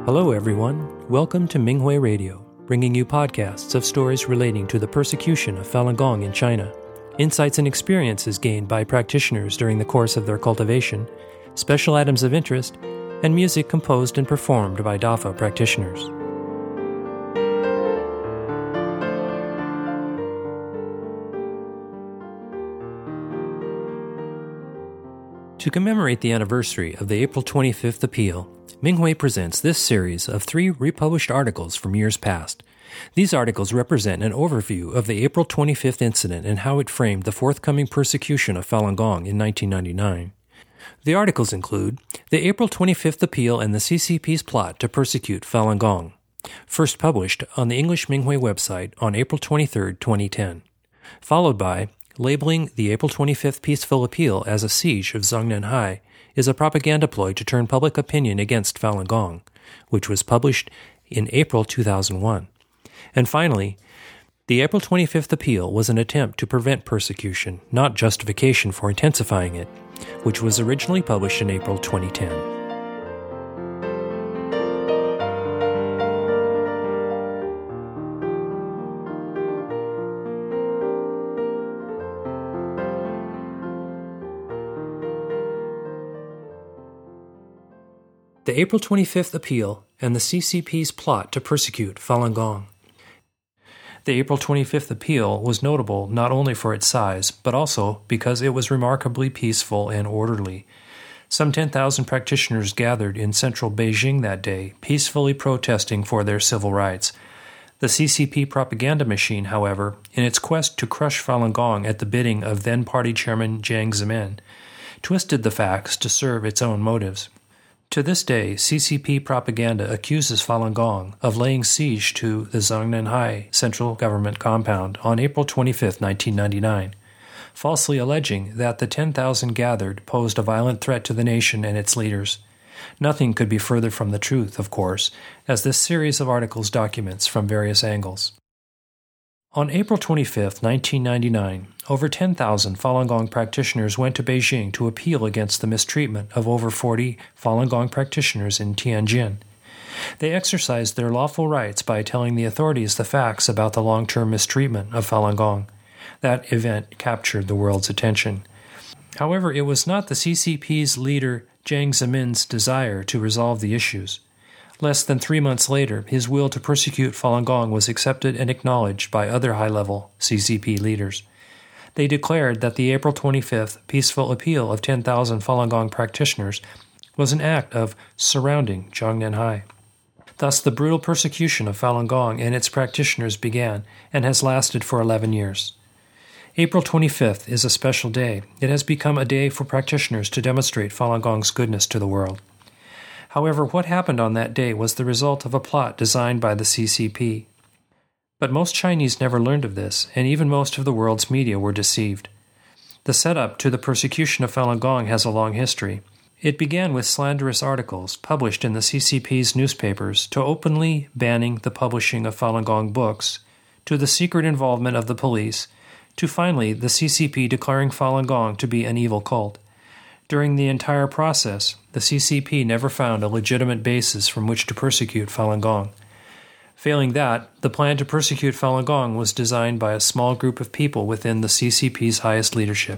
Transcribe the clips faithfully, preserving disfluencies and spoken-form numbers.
Hello everyone, welcome to Minghui Radio, bringing you podcasts of stories relating to the persecution of Falun Gong in China, insights and experiences gained by practitioners during the course of their cultivation, special items of interest, and music composed and performed by Dafa practitioners. To commemorate the anniversary of the April twenty-fifth appeal, Minghui presents this series of three republished articles from years past. These articles represent an overview of the April twenty-fifth incident and how it framed the forthcoming persecution of Falun Gong in nineteen ninety-nine. The articles include the April twenty-fifth appeal and the C C P's plot to persecute Falun Gong, first published on the English Minghui website on April twenty-third, twenty ten, followed by labeling the April twenty-fifth peaceful appeal as a siege of Zhongnanhai is a propaganda ploy to turn public opinion against Falun Gong, which was published in April two thousand one. And finally, the April twenty-fifth appeal was an attempt to prevent persecution, not justification for intensifying it, which was originally published in April twenty ten. The April twenty-fifth appeal and the C C P's plot to persecute Falun Gong. The April twenty-fifth appeal was notable not only for its size, but also because it was remarkably peaceful and orderly. Some ten thousand practitioners gathered in central Beijing that day, peacefully protesting for their civil rights. The C C P propaganda machine, however, in its quest to crush Falun Gong at the bidding of then-party chairman Jiang Zemin, twisted the facts to serve its own motives. To this day, C C P propaganda accuses Falun Gong of laying siege to the Zhongnanhai central government compound on April twenty-fifth, nineteen ninety-nine, falsely alleging that the ten thousand gathered posed a violent threat to the nation and its leaders. Nothing could be further from the truth, of course, as this series of articles documents from various angles. On April twenty-fifth, nineteen ninety-nine, over ten thousand Falun Gong practitioners went to Beijing to appeal against the mistreatment of over forty Falun Gong practitioners in Tianjin. They exercised their lawful rights by telling the authorities the facts about the long-term mistreatment of Falun Gong. That event captured the world's attention. However, it was not the C C P's leader Jiang Zemin's desire to resolve the issues. Less than three months later, his will to persecute Falun Gong was accepted and acknowledged by other high-level C C P leaders. They declared that the April twenty-fifth peaceful appeal of ten thousand Falun Gong practitioners was an act of surrounding Zhongnanhai. Thus, the brutal persecution of Falun Gong and its practitioners began and has lasted for eleven years. April twenty-fifth is a special day. It has become a day for practitioners to demonstrate Falun Gong's goodness to the world. However, what happened on that day was the result of a plot designed by the C C P. But most Chinese never learned of this, and even most of the world's media were deceived. The setup to the persecution of Falun Gong has a long history. It began with slanderous articles published in the C C P's newspapers to openly banning the publishing of Falun Gong books, to the secret involvement of the police, to finally the C C P declaring Falun Gong to be an evil cult. During the entire process, the C C P never found a legitimate basis from which to persecute Falun Gong. Failing that, the plan to persecute Falun Gong was designed by a small group of people within the C C P's highest leadership.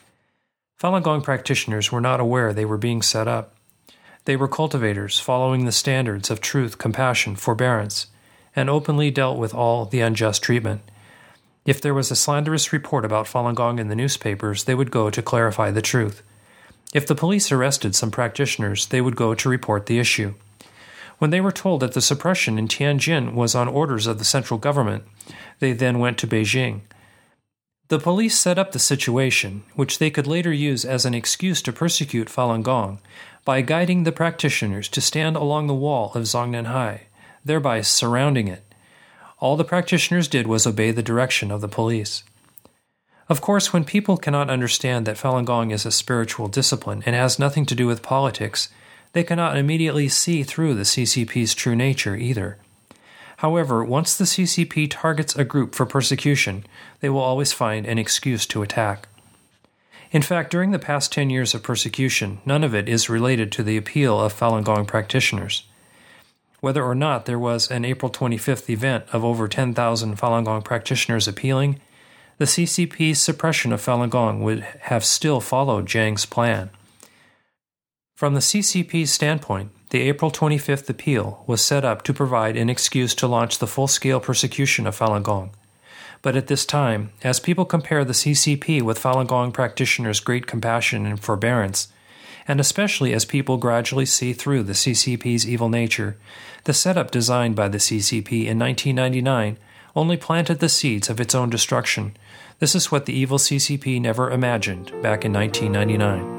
Falun Gong practitioners were not aware they were being set up. They were cultivators following the standards of truth, compassion, forbearance, and openly dealt with all the unjust treatment. If there was a slanderous report about Falun Gong in the newspapers, they would go to clarify the truth. If the police arrested some practitioners, they would go to report the issue. When they were told that the suppression in Tianjin was on orders of the central government, they then went to Beijing. The police set up the situation, which they could later use as an excuse to persecute Falun Gong, by guiding the practitioners to stand along the wall of Zhongnanhai, thereby surrounding it. All the practitioners did was obey the direction of the police. Of course, when people cannot understand that Falun Gong is a spiritual discipline and has nothing to do with politics, they cannot immediately see through the C C P's true nature either. However, once the C C P targets a group for persecution, they will always find an excuse to attack. In fact, during the past ten years of persecution, none of it is related to the appeal of Falun Gong practitioners. Whether or not there was an April twenty-fifth event of over ten thousand Falun Gong practitioners appealing, the C C P's suppression of Falun Gong would have still followed Jiang's plan. From the C C P's standpoint, the April twenty-fifth appeal was set up to provide an excuse to launch the full-scale persecution of Falun Gong. But at this time, as people compare the C C P with Falun Gong practitioners' great compassion and forbearance, and especially as people gradually see through the C C P's evil nature, the setup designed by the C C P in nineteen ninety-nine only planted the seeds of its own destruction. This is what the evil C C P never imagined back in nineteen ninety-nine.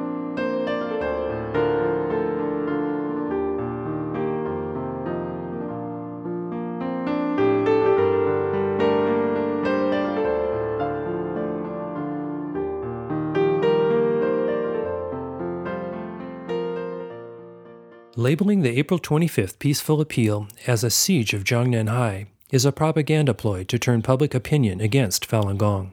Labeling the April twenty-fifth peaceful appeal as a siege of Zhongnanhai is a propaganda ploy to turn public opinion against Falun Gong.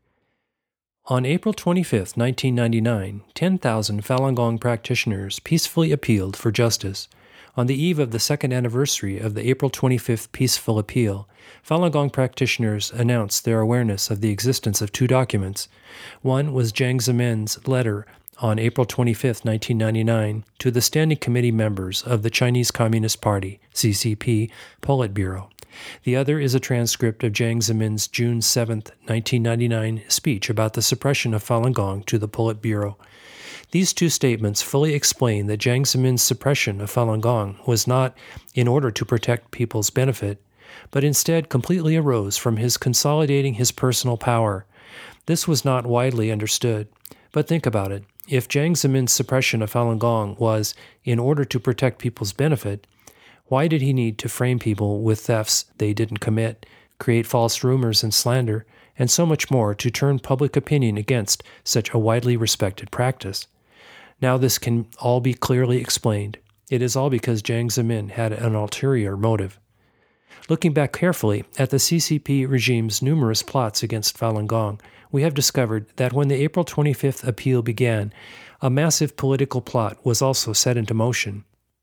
On April twenty-fifth, nineteen ninety-nine, ten thousand Falun Gong practitioners peacefully appealed for justice. On the eve of the second anniversary of the April twenty-fifth peaceful appeal, Falun Gong practitioners announced their awareness of the existence of two documents. One was Jiang Zemin's letter on April twenty-fifth, nineteen ninety-nine, to the Standing Committee members of the Chinese Communist Party, C C P, Politburo. The other is a transcript of Jiang Zemin's June seventh, nineteen ninety-nine speech about the suppression of Falun Gong to the Politburo. These two statements fully explain that Jiang Zemin's suppression of Falun Gong was not in order to protect people's benefit, but instead completely arose from his consolidating his personal power. This was not widely understood, but think about it. If Jiang Zemin's suppression of Falun Gong was in order to protect people's benefit, why did he need to frame people with thefts they didn't commit, create false rumors and slander, and so much more to turn public opinion against such a widely respected practice? Now this can all be clearly explained. It is all because Jiang Zemin had an ulterior motive. Looking back carefully at the C C P regime's numerous plots against Falun Gong, we have discovered that when the April twenty-fifth appeal began, a massive political plot was also set into motion.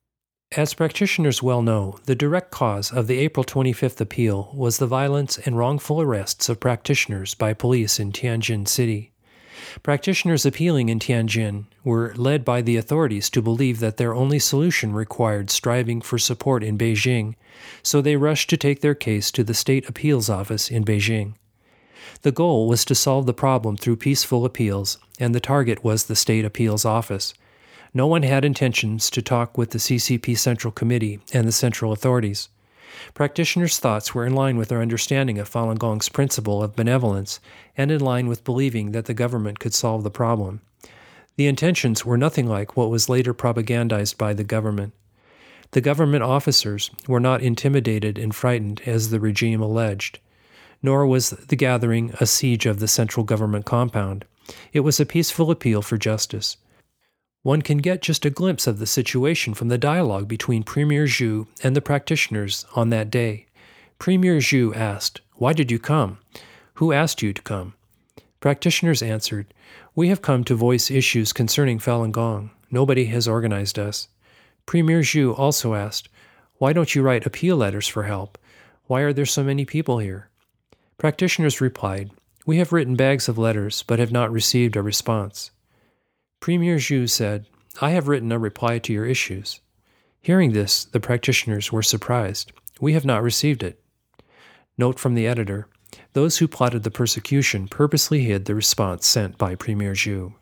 As practitioners well know, the direct cause of the April twenty-fifth appeal was the violence and wrongful arrests of practitioners by police in Tianjin City. Practitioners appealing in Tianjin were led by the authorities to believe that their only solution required striving for support in Beijing, so they rushed to take their case to the State Appeals Office in Beijing. The goal was to solve the problem through peaceful appeals, and the target was the State Appeals Office. No one had intentions to talk with the C C P Central Committee and the central authorities. Practitioners' thoughts were in line with their understanding of Falun Gong's principle of benevolence and in line with believing that the government could solve the problem. The intentions were nothing like what was later propagandized by the government. The government officers were not intimidated and frightened as the regime alleged, nor was the gathering a siege of the central government compound. It was a peaceful appeal for justice. One can get just a glimpse of the situation from the dialogue between Premier Zhu and the practitioners on that day. Premier Zhu asked, "Why did you come? Who asked you to come?" Practitioners answered, "We have come to voice issues concerning Falun Gong. Nobody has organized us." Premier Zhu also asked, "Why don't you write appeal letters for help? Why are there so many people here?" Practitioners replied, "We have written bags of letters, but have not received a response." Premier Zhu said, "I have written a reply to your issues." Hearing this, the practitioners were surprised. "We have not received it." Note from the editor, those who plotted the persecution purposely hid the response sent by Premier Zhu.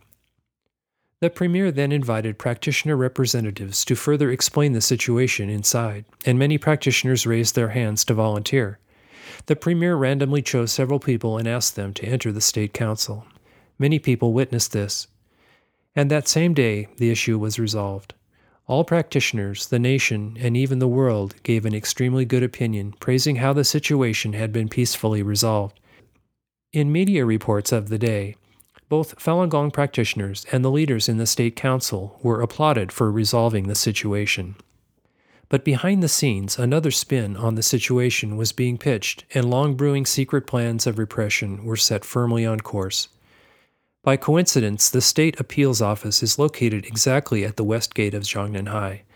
The Premier then invited practitioner representatives to further explain the situation inside, and many practitioners raised their hands to volunteer. The Premier randomly chose several people and asked them to enter the State Council. Many people witnessed this. And that same day, the issue was resolved. All practitioners, the nation, and even the world gave an extremely good opinion, praising how the situation had been peacefully resolved. In media reports of the day, both Falun Gong practitioners and the leaders in the State Council were applauded for resolving the situation. But behind the scenes, another spin on the situation was being pitched, and long-brewing secret plans of repression were set firmly on course. By coincidence, the State Appeals Office is located exactly at the west gate of Zhongnanhai.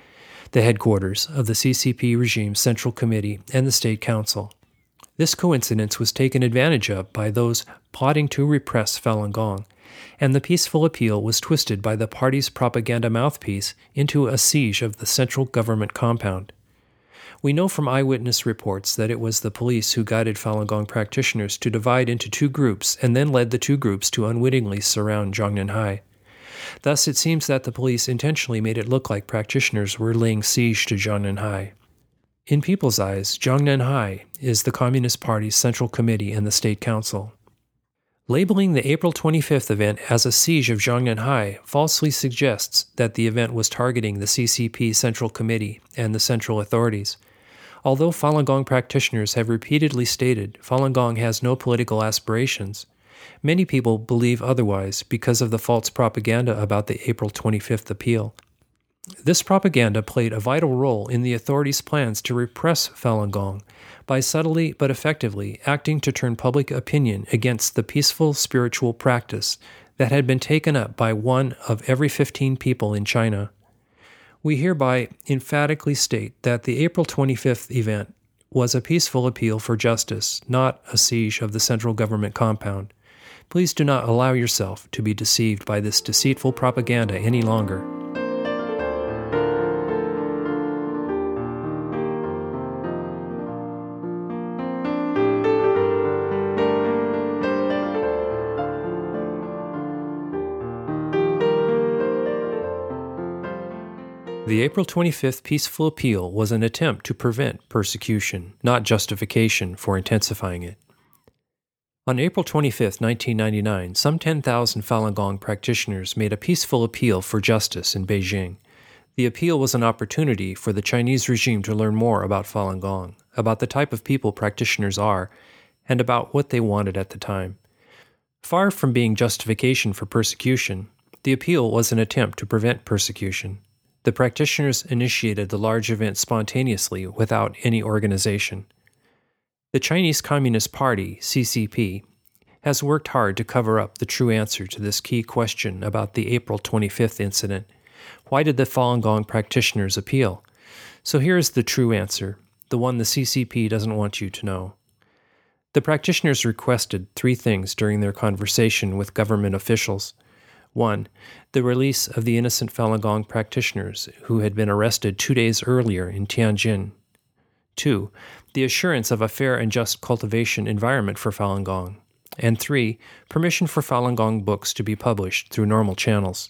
the headquarters of the C C P regime's Central Committee and the State Council. This coincidence was taken advantage of by those plotting to repress Falun Gong, and the peaceful appeal was twisted by the party's propaganda mouthpiece into a siege of the central government compound. We know from eyewitness reports that it was the police who guided Falun Gong practitioners to divide into two groups and then led the two groups to unwittingly surround Zhongnanhai. Thus, it seems that the police intentionally made it look like practitioners were laying siege to Zhongnanhai. In people's eyes, Zhongnanhai is the Communist Party's Central Committee and the State Council. Labeling the April twenty-fifth event as a siege of Zhongnanhai falsely suggests that the event was targeting the C C P Central Committee and the central authorities. Although Falun Gong practitioners have repeatedly stated Falun Gong has no political aspirations, many people believe otherwise because of the false propaganda about the April twenty-fifth appeal. This propaganda played a vital role in the authorities' plans to repress Falun Gong by subtly but effectively acting to turn public opinion against the peaceful spiritual practice that had been taken up by one of every fifteen people in China. We hereby emphatically state that the April twenty-fifth event was a peaceful appeal for justice, not a siege of the central government compound. Please do not allow yourself to be deceived by this deceitful propaganda any longer. The April twenty-fifth peaceful appeal was an attempt to prevent persecution, not justification for intensifying it. On April twenty-fifth, nineteen ninety-nine, some ten thousand Falun Gong practitioners made a peaceful appeal for justice in Beijing. The appeal was an opportunity for the Chinese regime to learn more about Falun Gong, about the type of people practitioners are, and about what they wanted at the time. Far from being justification for persecution, the appeal was an attempt to prevent persecution. The practitioners initiated the large event spontaneously without any organization. The Chinese Communist Party, C C P, has worked hard to cover up the true answer to this key question about the April twenty-fifth incident. Why did the Falun Gong practitioners appeal? So here is the true answer, the one the C C P doesn't want you to know. The practitioners requested three things during their conversation with government officials. One, the release of the innocent Falun Gong practitioners who had been arrested two days earlier in Tianjin. Two, the assurance of a fair and just cultivation environment for Falun Gong. And three, permission for Falun Gong books to be published through normal channels.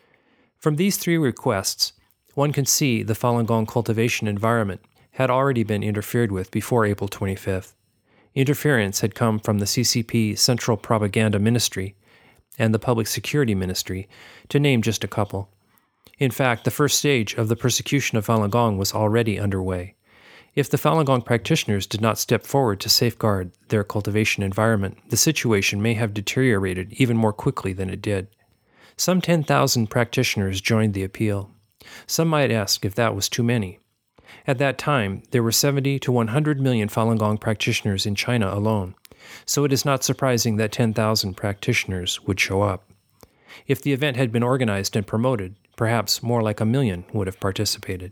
From these three requests, one can see the Falun Gong cultivation environment had already been interfered with before April twenty-fifth. Interference had come from the C C P Central Propaganda Ministry and the Public Security Ministry, to name just a couple. In fact, the first stage of the persecution of Falun Gong was already underway. If the Falun Gong practitioners did not step forward to safeguard their cultivation environment, the situation may have deteriorated even more quickly than it did. Some ten thousand practitioners joined the appeal. Some might ask if that was too many. At that time, there were seventy to one hundred million Falun Gong practitioners in China alone, so it is not surprising that ten thousand practitioners would show up. If the event had been organized and promoted, perhaps more like a million would have participated.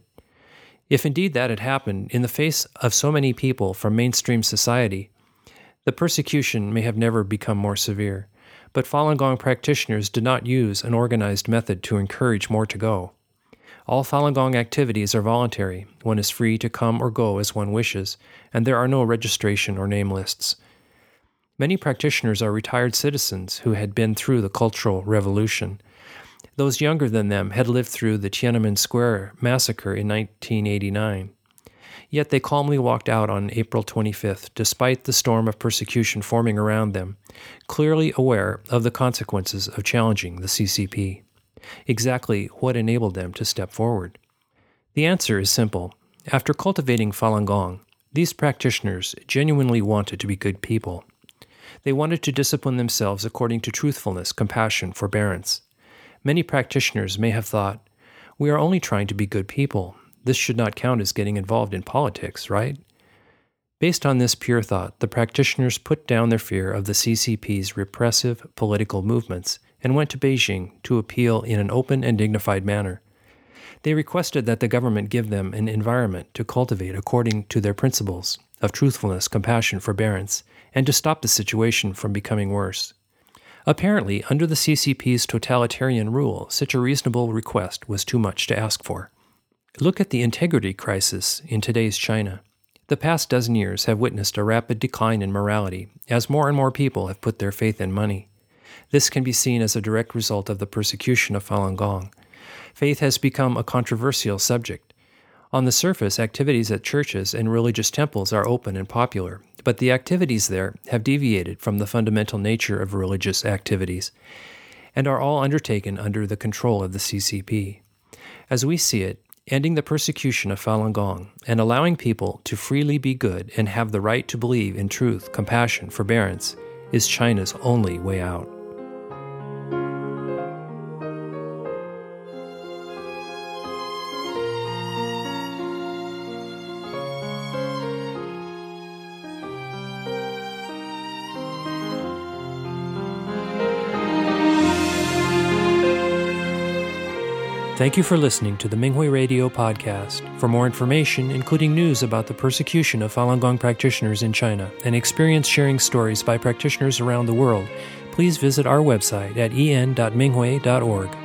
If indeed that had happened in the face of so many people from mainstream society, the persecution may have never become more severe, but Falun Gong practitioners did not use an organized method to encourage more to go. All Falun Gong activities are voluntary. One is free to come or go as one wishes, and there are no registration or name lists. Many practitioners are retired citizens who had been through the Cultural Revolution. Those younger than them had lived through the Tiananmen Square massacre in nineteen eighty-nine. Yet they calmly walked out on April twenty-fifth, despite the storm of persecution forming around them, clearly aware of the consequences of challenging the C C P. Exactly what enabled them to step forward? The answer is simple. After cultivating Falun Gong, these practitioners genuinely wanted to be good people. They wanted to discipline themselves according to truthfulness, compassion, forbearance. Many practitioners may have thought, we are only trying to be good people. This should not count as getting involved in politics, right? Based on this pure thought, the practitioners put down their fear of the C C P's repressive political movements and went to Beijing to appeal in an open and dignified manner. They requested that the government give them an environment to cultivate according to their principles of truthfulness, compassion, forbearance, and to stop the situation from becoming worse. Apparently, under the C C P's totalitarian rule, such a reasonable request was too much to ask for. Look at the integrity crisis in today's China. The past dozen years have witnessed a rapid decline in morality as more and more people have put their faith in money. This can be seen as a direct result of the persecution of Falun Gong. Faith has become a controversial subject. On the surface, activities at churches and religious temples are open and popular, but the activities there have deviated from the fundamental nature of religious activities and are all undertaken under the control of the C C P. As we see it, ending the persecution of Falun Gong and allowing people to freely be good and have the right to believe in truth, compassion, forbearance is China's only way out. Thank you for listening to the Minghui Radio podcast. For more information, including news about the persecution of Falun Gong practitioners in China and experience-sharing stories by practitioners around the world, please visit our website at en dot minghui dot org.